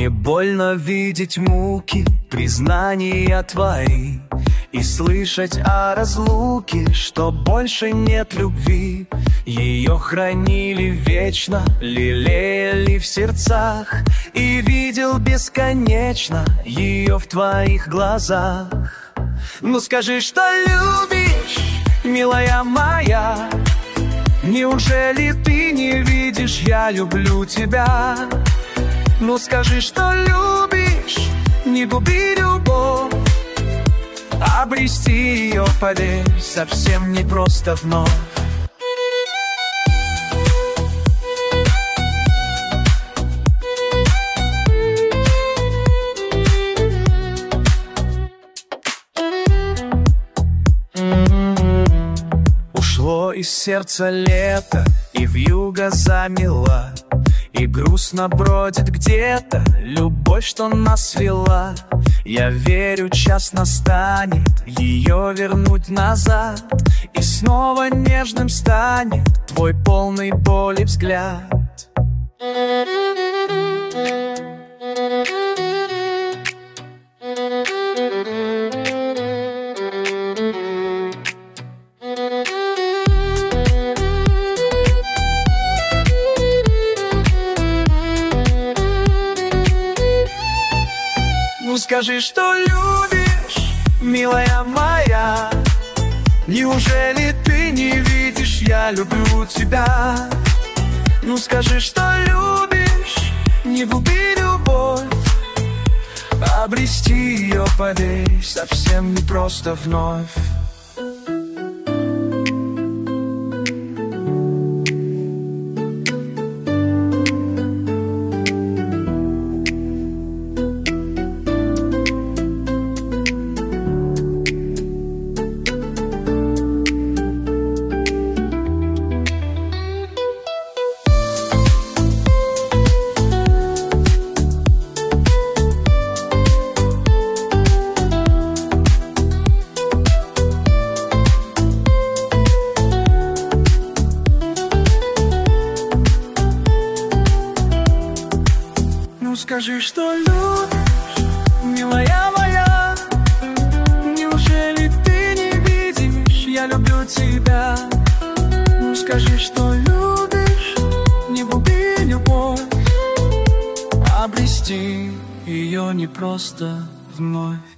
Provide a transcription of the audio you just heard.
Мне больно видеть муки, признания твои, и слышать о разлуке, что больше нет любви. Ее хранили вечно, лелеяли в сердцах, и видел бесконечно ее в твоих глазах. Ну скажи, что любишь, милая моя. Неужели ты не видишь, я люблю тебя? Ну скажи, что любишь, не губи любовь. Обрести ее, поверь, совсем не просто вновь. Ушло из сердца лето, и вьюга замела, и грустно бродит где-то любовь, что нас свела. Я верю, час настанет ее вернуть назад, и снова нежным станет твой полный боли взгляд. Скажи, что любишь, милая моя. Неужели ты не видишь, я люблю тебя? Ну скажи, что любишь, не губи любовь. Обрести ее, поверь, совсем не просто вновь. Скажи, что любишь, милая моя. Неужели ты не видишь, я люблю тебя? Ну скажи, что любишь, не губи любовь. Обрести ее не просто вновь.